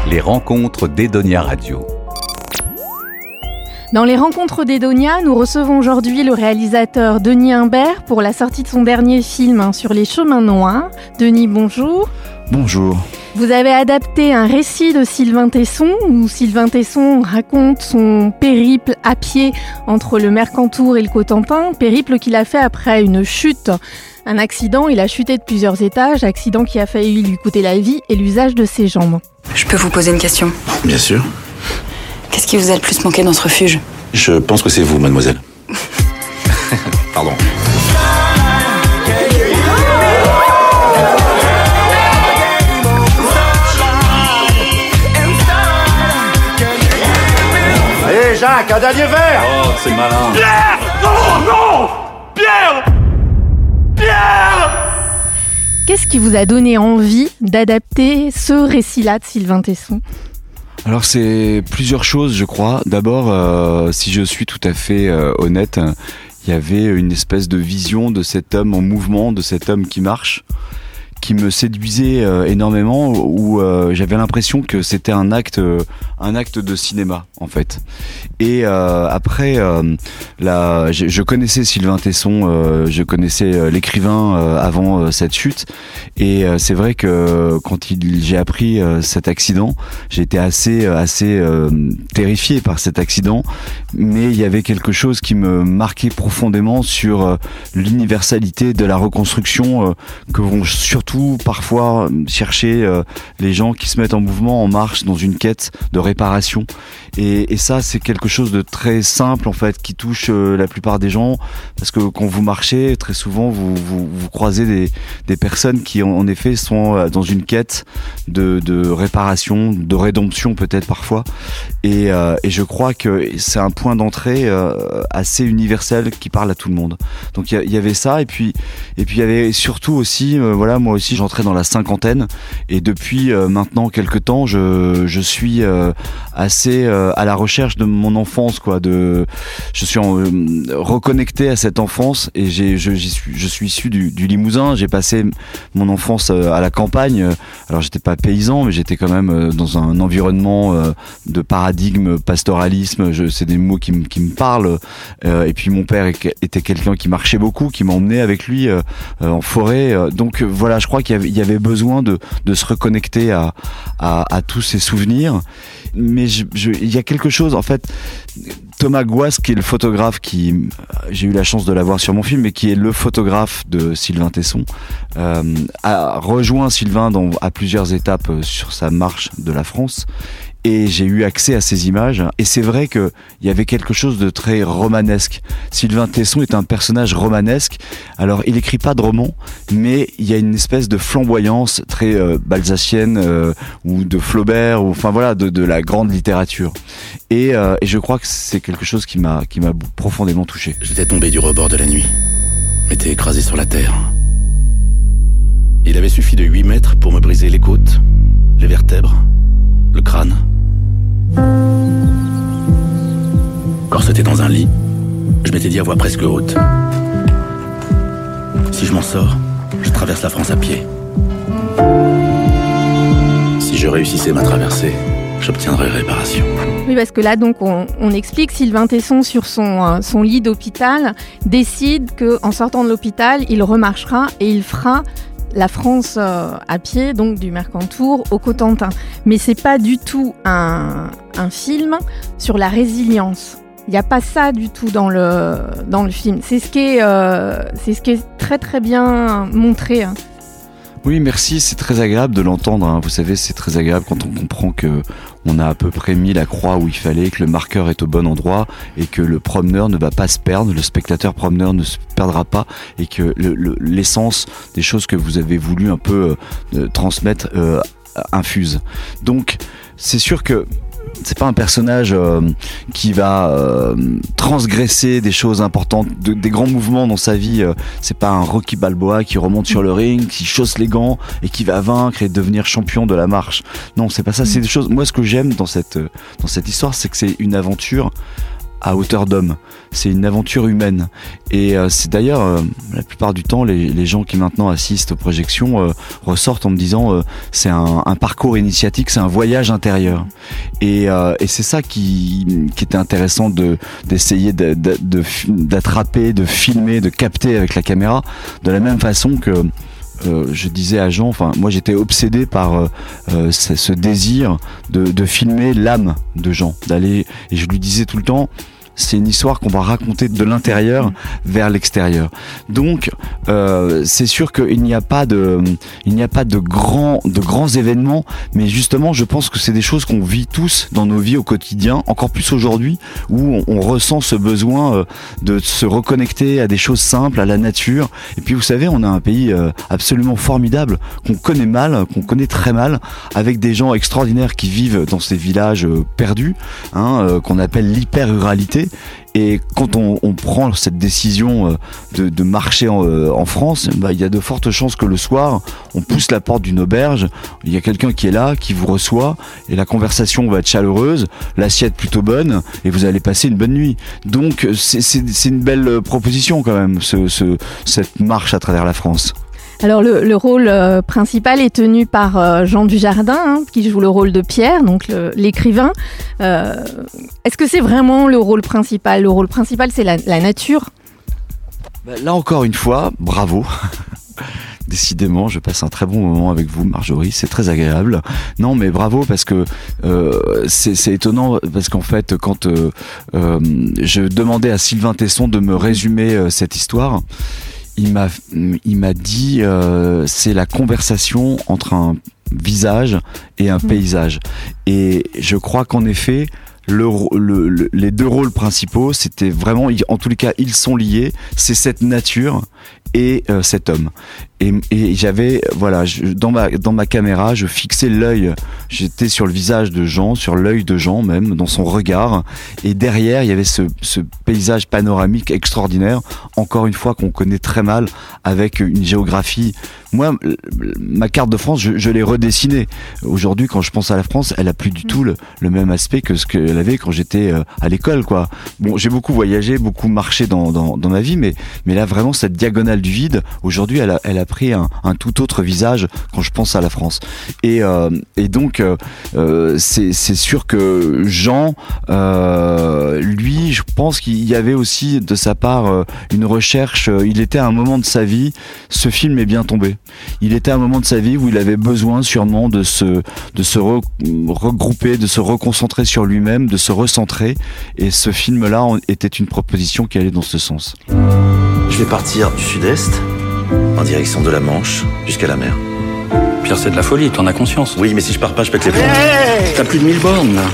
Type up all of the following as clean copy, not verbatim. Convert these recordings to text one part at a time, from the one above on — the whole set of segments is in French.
Les rencontres d'Edonia Radio. Dans les rencontres d'Edonia, nous recevons aujourd'hui le réalisateur Denis Imbert pour la sortie de son dernier film sur les chemins noirs. Denis, bonjour. Bonjour. Vous avez adapté un récit de Sylvain Tesson, où Sylvain Tesson raconte son périple à pied entre le Mercantour et le Cotentin, périple qu'il a fait après une chute. Un accident, il a chuté de plusieurs étages, accident qui a failli lui coûter la vie et l'usage de ses jambes. Je peux vous poser une question ? Bien sûr. Qu'est-ce qui vous a le plus manqué dans ce refuge ? Je pense que c'est vous, mademoiselle. Pardon. Allez, Jacques, un dernier verre ! Oh, c'est malin. Pierre ! Non ! Pierre ! Qu'est-ce qui vous a donné envie d'adapter ce récit-là de Sylvain Tesson ? Alors c'est plusieurs choses, je crois. D'abord, si je suis tout à fait honnête, il y avait une espèce de vision de cet homme en mouvement, de cet homme qui marche, qui me séduisait énormément, où j'avais l'impression que c'était un acte de cinéma en fait. Et après, je connaissais Sylvain Tesson, je connaissais l'écrivain avant cette chute, et c'est vrai que quand j'ai appris cet accident, j'ai été assez terrifié par cet accident, mais il y avait quelque chose qui me marquait profondément sur l'universalité de la reconstruction que vont surtout parfois chercher les gens qui se mettent en mouvement, en marche, dans une quête de réparation. Et ça, c'est quelque chose de très simple en fait, qui touche la plupart des gens, parce que quand vous marchez, très souvent vous croisez des personnes qui en effet sont dans une quête de réparation, de rédemption peut-être parfois. Et je crois que c'est un point d'entrée assez universel qui parle à tout le monde. Donc il y avait ça, et puis il y avait surtout aussi, moi aussi j'entrais dans la cinquantaine, et depuis maintenant quelques temps, je suis assez à la recherche de mon enfance, quoi. Je suis reconnecté à cette enfance, et je suis issu du Limousin. J'ai passé mon enfance à la campagne. Alors j'étais pas paysan, mais j'étais quand même dans un environnement de paradigme, pastoralisme. C'est des mots qui me parlent. Et puis mon père était quelqu'un qui marchait beaucoup, qui m'emmenait avec lui en forêt. Donc voilà, je crois qu'il y avait besoin de se reconnecter à tous ces souvenirs. Mais il y a quelque chose, en fait, Thomas Gouas, qui est le photographe j'ai eu la chance de l'avoir sur mon film, mais qui est le photographe de Sylvain Tesson, a rejoint Sylvain à plusieurs étapes sur sa marche de la France. Et j'ai eu accès à ces images, et c'est vrai qu'il y avait quelque chose de très romanesque. Sylvain Tesson est un personnage romanesque. Alors il écrit pas de roman, mais il y a une espèce de flamboyance très balzacienne, ou de Flaubert, ou enfin voilà, de la grande littérature. Et je crois que c'est quelque chose qui m'a profondément touché. J'étais tombé du rebord de la nuit, m'étais écrasé sur la terre. Il avait suffi de 8 mètres pour me briser les côtes, les vertèbres, le crâne. Quand c'était dans un lit, je m'étais dit à voix presque haute: si je m'en sors, je traverse la France à pied. Si je réussissais ma traversée, j'obtiendrais réparation. Oui, parce que là, donc, on explique, Sylvain Tesson, sur son lit d'hôpital, décide qu'en sortant de l'hôpital, il remarchera et il fera la France à pied, donc du Mercantour au Cotentin. Mais c'est pas du tout un film sur la résilience. Il n'y a pas ça du tout dans le film. C'est ce qui est très très bien montré. Oui, merci, c'est très agréable de l'entendre, hein. Vous savez, c'est très agréable quand on comprend que on a à peu près mis la croix où il fallait, que le marqueur est au bon endroit, et que le promeneur ne va pas se perdre, le spectateur promeneur ne se perdra pas, et que l'essence des choses que vous avez voulu un peu transmettre infuse. Donc, c'est sûr que c'est pas un personnage qui va transgresser des choses importantes, des grands mouvements dans sa vie. C'est pas un Rocky Balboa qui remonte sur le ring, qui chausse les gants et qui va vaincre et devenir champion de la marche. Non, c'est pas ça. C'est des choses. Moi, ce que j'aime dans cette histoire, c'est que c'est une aventure à hauteur d'homme. C'est une aventure humaine. Et c'est d'ailleurs, la plupart du temps, les gens qui maintenant assistent aux projections ressortent en me disant c'est un parcours initiatique, c'est un voyage intérieur. Et c'est ça qui était intéressant d'essayer d'attraper, de filmer, de capter avec la caméra, de la même façon que je disais à Jean, enfin moi j'étais obsédé par ce désir de filmer l'âme de Jean, d'aller, et je lui disais tout le temps, c'est une histoire qu'on va raconter de l'intérieur vers l'extérieur. Donc c'est sûr qu'il n'y a pas de grands événements, mais justement je pense que c'est des choses qu'on vit tous dans nos vies au quotidien, encore plus aujourd'hui où on ressent ce besoin de se reconnecter à des choses simples, à la nature. Et puis vous savez, on a un pays absolument formidable qu'on connaît très mal, avec des gens extraordinaires qui vivent dans ces villages perdus, qu'on appelle l'hyper-ruralité. Et quand on prend cette décision de marcher en France, il y a de fortes chances que le soir, on pousse la porte d'une auberge, il y a quelqu'un qui est là, qui vous reçoit, et la conversation va être chaleureuse, l'assiette plutôt bonne, et vous allez passer une bonne nuit. Donc c'est une belle proposition quand même, cette marche à travers la France. Alors le rôle principal est tenu par Jean Dujardin, qui joue le rôle de Pierre, donc l'écrivain. Est-ce que c'est vraiment le rôle principal ? Le rôle principal, c'est la nature ? Là encore une fois, bravo. Décidément, je passe un très bon moment avec vous, Marjorie, c'est très agréable. Non, mais bravo, parce que c'est étonnant, parce qu'en fait, quand je demandais à Sylvain Tesson de me résumer cette histoire, il m'a dit c'est la conversation entre un visage et un paysage. Et je crois qu'en effet, les deux rôles principaux, c'était vraiment, en tous les cas, ils sont liés. C'est cette nature et cet homme. Et j'avais, voilà, dans ma caméra, je fixais l'œil. J'étais sur le visage de Jean, sur l'œil de Jean même, dans son regard. Et derrière, il y avait ce paysage panoramique extraordinaire, encore une fois, qu'on connaît très mal, avec une géographie. Moi, ma carte de France, je l'ai redessinée. Aujourd'hui, quand je pense à la France, elle a plus du tout le même aspect que ce qu'elle avait quand j'étais à l'école, quoi. Bon, j'ai beaucoup voyagé, beaucoup marché dans ma vie, mais là, vraiment, cette diagonale du vide, aujourd'hui, elle a pris un tout autre visage quand je pense à la France. Et donc, c'est sûr que Jean, lui, je pense qu'il y avait aussi de sa part une recherche. Il était à un moment de sa vie, ce film est bien tombé. Il était à un moment de sa vie où il avait besoin sûrement de se regrouper, de se reconcentrer sur lui-même, de se recentrer. Et ce film-là était une proposition qui allait dans ce sens. Je vais partir du sud-est, en direction de la Manche, jusqu'à la mer. Pierre, c'est de la folie, t'en as conscience. Oui, mais si je pars pas, je pète les plombs. T'as plus de 1000 bornes, là.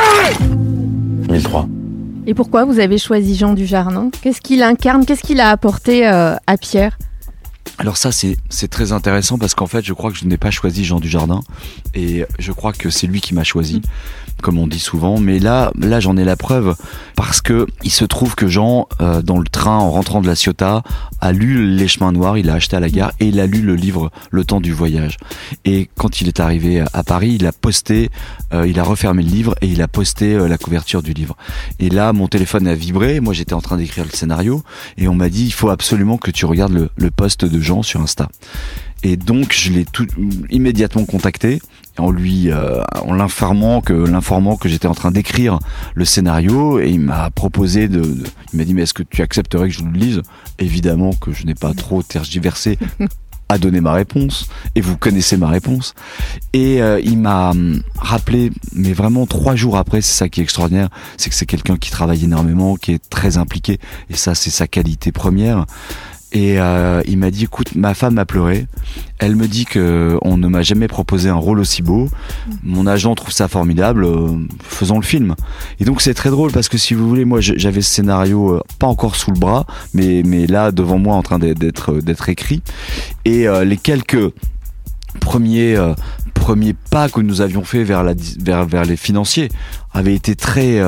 1003. Et pourquoi vous avez choisi Jean Dujardin ? Qu'est-ce qu'il incarne ? Qu'est-ce qu'il a apporté à Pierre ? Alors ça, c'est très intéressant parce qu'en fait, je crois que je n'ai pas choisi Jean Dujardin et je crois que c'est lui qui m'a choisi, comme on dit souvent. Mais là, j'en ai la preuve parce que il se trouve que Jean, dans le train en rentrant de la Ciotat, a lu Les Chemins Noirs, il l'a acheté à la gare et il a lu le livre Le Temps du Voyage. Et quand il est arrivé à Paris, il a posté, il a refermé le livre et il a posté la couverture du livre. Et là, mon téléphone a vibré. Moi, j'étais en train d'écrire le scénario et on m'a dit il faut absolument que tu regardes le post de Jean sur Insta. Et donc je l'ai immédiatement contacté en l'informant que j'étais en train d'écrire le scénario et il m'a proposé il m'a dit mais est-ce que tu accepterais que je le lise ? Évidemment que je n'ai pas trop tergiversé à donner ma réponse et vous connaissez ma réponse et il m'a rappelé mais vraiment 3 jours après, c'est ça qui est extraordinaire, c'est que c'est quelqu'un qui travaille énormément, qui est très impliqué et ça c'est sa qualité première. Et il m'a dit écoute, ma femme a pleuré, elle me dit que on ne m'a jamais proposé un rôle aussi beau, mon agent trouve ça formidable, faisons le film. Et donc c'est très drôle parce que si vous voulez, moi j'avais ce scénario pas encore sous le bras mais là devant moi en train d'être écrit et les quelques premiers premiers pas que nous avions fait vers les financiers avait été très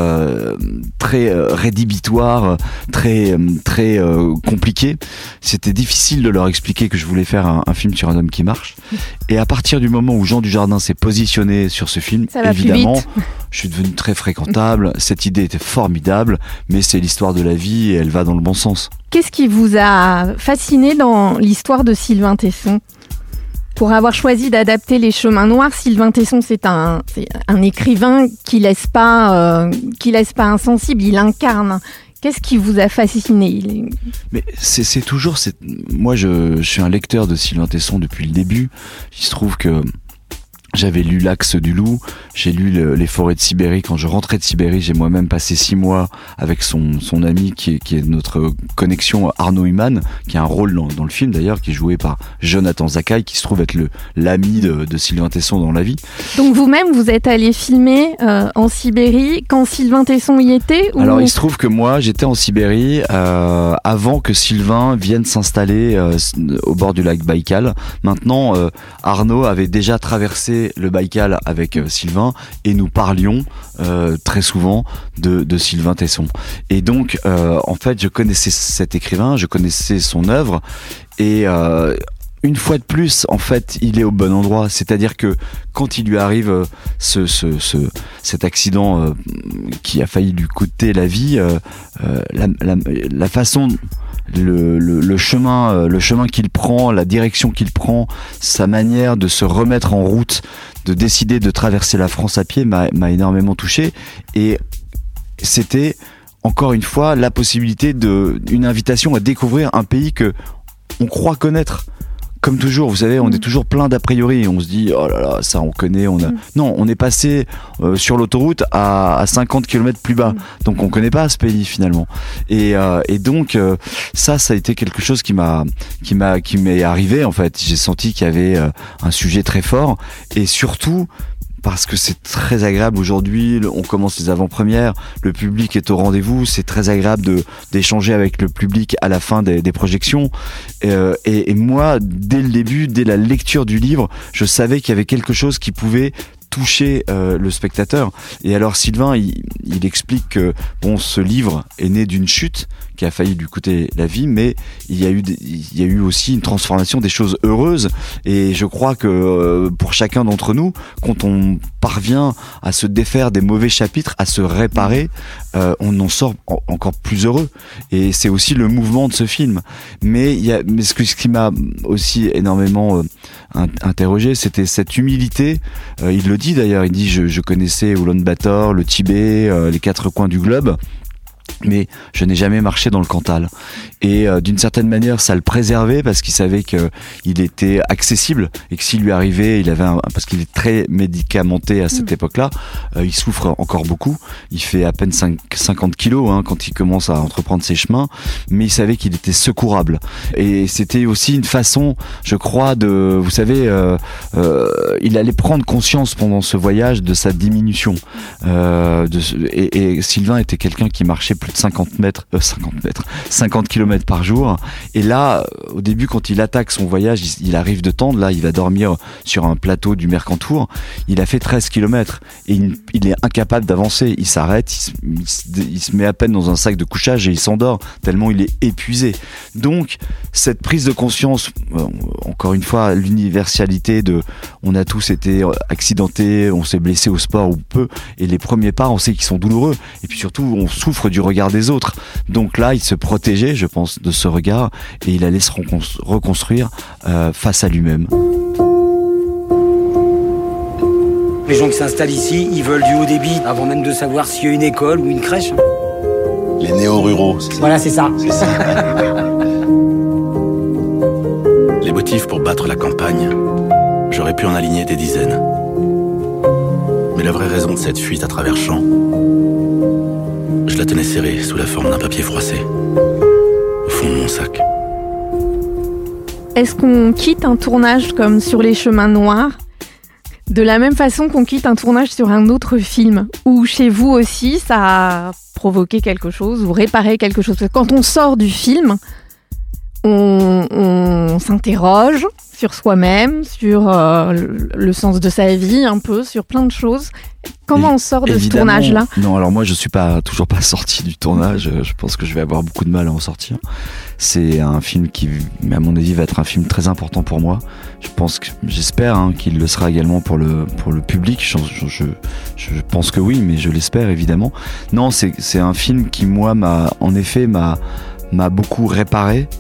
rédhibitoire, très compliqué. C'était difficile de leur expliquer que je voulais faire un film sur un homme qui marche. Et à partir du moment où Jean Dujardin s'est positionné sur ce film, évidemment, je suis devenu très fréquentable. Cette idée était formidable, mais c'est l'histoire de la vie et elle va dans le bon sens. Qu'est-ce qui vous a fasciné dans l'histoire de Sylvain Tesson ? Pour avoir choisi d'adapter Les Chemins Noirs, Sylvain Tesson, c'est un écrivain qui laisse pas insensible, il incarne. Qu'est-ce qui vous a fasciné ? Mais c'est toujours... Moi, je suis un lecteur de Sylvain Tesson depuis le début. Il se trouve que j'avais lu L'Axe du Loup, j'ai lu Les Forêts de Sibérie. Quand je rentrais de Sibérie, j'ai moi-même passé 6 mois avec son ami qui est notre connexion, Arnaud Human, qui a un rôle dans le film d'ailleurs, qui est joué par Jonathan Zakaï, qui se trouve être l'ami de Sylvain Tesson dans la vie. Donc vous-même, vous êtes allé filmer en Sibérie quand Sylvain Tesson y était ou... Alors il se trouve que moi, j'étais en Sibérie avant que Sylvain vienne s'installer au bord du lac Baïkal. Maintenant, Arnaud avait déjà traversé le Baïkal avec Sylvain et nous parlions très souvent de Sylvain Tesson. Et donc, en fait, je connaissais cet écrivain, je connaissais son œuvre et une fois de plus, en fait, il est au bon endroit. C'est-à-dire que quand il lui arrive cet accident qui a failli lui coûter la vie, la façon... Le chemin qu'il prend, la direction qu'il prend, sa manière de se remettre en route, de décider de traverser la France à pied m'a énormément touché. Et c'était encore une fois la possibilité une invitation à découvrir un pays que on croit connaître. Comme toujours, vous savez, on est toujours plein d'a priori. On se dit, oh là là, ça on connaît. Non, on est passé sur l'autoroute à 50 km plus bas. Donc on connaît pas ce pays finalement. Et donc ça a été quelque chose qui m'est arrivé en fait. J'ai senti qu'il y avait un sujet très fort et surtout parce que c'est très agréable aujourd'hui, on commence les avant-premières, le public est au rendez-vous, c'est très agréable d'échanger avec le public à la fin des projections. Et moi, dès le début, dès la lecture du livre, je savais qu'il y avait quelque chose qui pouvait toucher le spectateur. Et alors Sylvain, il explique que ce livre est né d'une chute qui a failli lui coûter la vie, mais il y a eu aussi une transformation, des choses heureuses. Et je crois que pour chacun d'entre nous, quand on parvient à se défaire des mauvais chapitres, à se réparer, on en sort encore plus heureux. Et c'est aussi le mouvement de ce film. Mais ce qui m'a aussi énormément interrogé, c'était cette humilité. Il le dit d'ailleurs, il dit je connaissais Oulan-Bator, le Tibet, les 4 coins du globe, mais je n'ai jamais marché dans le Cantal. Et d'une certaine manière, ça le préservait parce qu'il savait qu'il était accessible et que s'il lui arrivait, parce qu'il est très médicamenté à cette époque-là, il souffre encore beaucoup. Il fait à peine 50 kilos quand il commence à entreprendre ses chemins, mais il savait qu'il était secourable. Et c'était aussi une façon, je crois, vous savez, il allait prendre conscience pendant ce voyage de sa diminution. Et Sylvain était quelqu'un qui marchait plus de 50 km par jour. Et là, au début, quand il attaque son voyage, il arrive de Tende, là, il va dormir sur un plateau du Mercantour. Il a fait 13 km et il est incapable d'avancer. Il s'arrête, il se met à peine dans un sac de couchage et il s'endort, tellement il est épuisé. Donc, cette prise de conscience, encore une fois, l'universalité on a tous été accidentés, on s'est blessé au sport ou peu, et les premiers pas, on sait qu'ils sont douloureux. Et puis surtout, on souffre du regard des autres. Donc là, il se protégeait, je pense, de ce regard, et il allait se reconstruire face à lui-même. Les gens qui s'installent ici, ils veulent du haut débit, avant même de savoir s'il y a une école ou une crèche. Les néo-ruraux, c'est ça. Voilà, c'est ça. Les motifs pour battre la campagne, j'aurais pu en aligner des dizaines. Mais la vraie raison de cette fuite à travers champs, je la tenais serrée sous la forme d'un papier froissé, au fond de mon sac. Est-ce qu'on quitte un tournage comme sur Les Chemins Noirs de la même façon qu'on quitte un tournage sur un autre film, ou chez vous aussi ça a provoqué quelque chose ou réparé quelque chose? Quand on sort du film, on s'interroge sur soi-même, sur le sens de sa vie, un peu, sur plein de choses. Comment on sort de ce tournage-là ? Non, alors moi je suis toujours pas sorti du tournage. Je pense que je vais avoir beaucoup de mal à en sortir. C'est un film qui, à mon avis, va être un film très important pour moi. J'espère qu'il le sera également pour le public. Je pense que oui, mais je l'espère évidemment. Non, c'est un film qui moi m'a beaucoup réparé.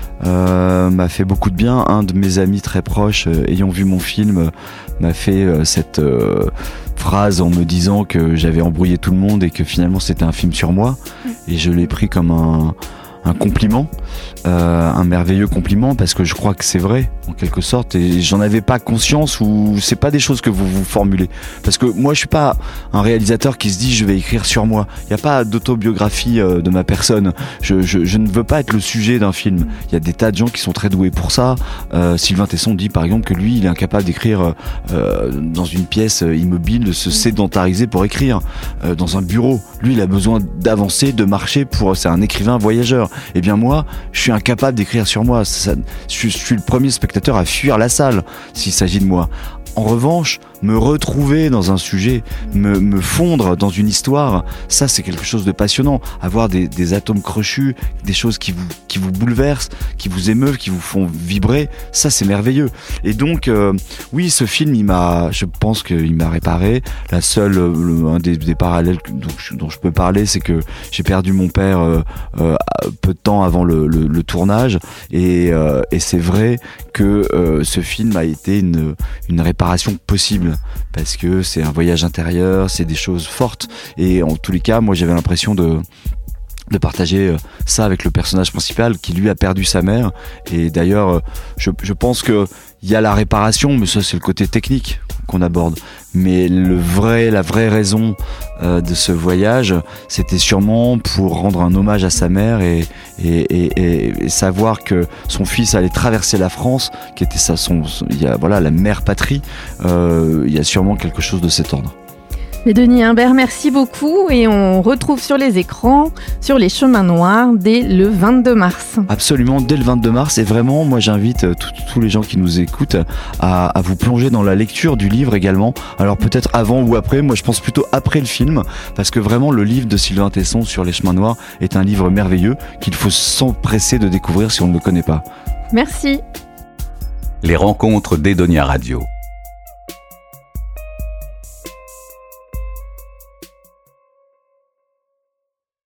M'a fait beaucoup de bien. Un de mes amis très proches, ayant vu mon film, m'a fait cette phrase en me disant que j'avais embrouillé tout le monde et que finalement c'était un film sur moi. Et je l'ai pris comme un compliment, un merveilleux compliment, parce que je crois que c'est vrai en quelque sorte, et j'en avais pas conscience, ou c'est pas des choses que vous formulez, parce que moi je suis pas un réalisateur qui se dit je vais écrire sur moi. Il y a pas d'autobiographie de ma personne. Je ne veux pas être le sujet d'un film. Il y a des tas de gens qui sont très doués pour ça. Sylvain Tesson dit par exemple que lui il est incapable d'écrire dans une pièce immobile, de se sédentariser pour écrire dans un bureau. Lui il a besoin d'avancer, de marcher, c'est un écrivain voyageur. Eh bien moi, je suis incapable d'écrire sur moi. Je suis le premier spectateur à fuir la salle s'il s'agit de moi. En revanche, me retrouver dans un sujet, me fondre dans une histoire, ça c'est quelque chose de passionnant. Avoir des atomes crochus, des choses qui vous bouleversent, qui vous émeuvent, qui vous font vibrer, ça c'est merveilleux. Et donc, oui, ce film, je pense qu'il m'a réparé. Un des parallèles dont je peux parler, c'est que j'ai perdu mon père peu de temps avant le tournage, et c'est vrai que ce film a été une réparation possible, parce que c'est un voyage intérieur, c'est des choses fortes, et en tous les cas moi j'avais l'impression de partager ça avec le personnage principal qui lui a perdu sa mère. Et d'ailleurs je pense que il y a la réparation, mais ça c'est le côté technique qu'on aborde, mais la vraie raison de ce voyage, c'était sûrement pour rendre un hommage à sa mère et savoir que son fils allait traverser la France, qui était la mère patrie. Il y a sûrement quelque chose de cet ordre. Mais Denis Imbert, merci beaucoup, et on retrouve sur les écrans, sur les chemins noirs, dès le 22 mars. Absolument, dès le 22 mars, et vraiment, moi j'invite tous les gens qui nous écoutent à vous plonger dans la lecture du livre également. Alors peut-être avant ou après, moi je pense plutôt après le film, parce que vraiment le livre de Sylvain Tesson sur les chemins noirs est un livre merveilleux qu'il faut s'empresser de découvrir si on ne le connaît pas. Merci. Les rencontres d'Edonia Radio.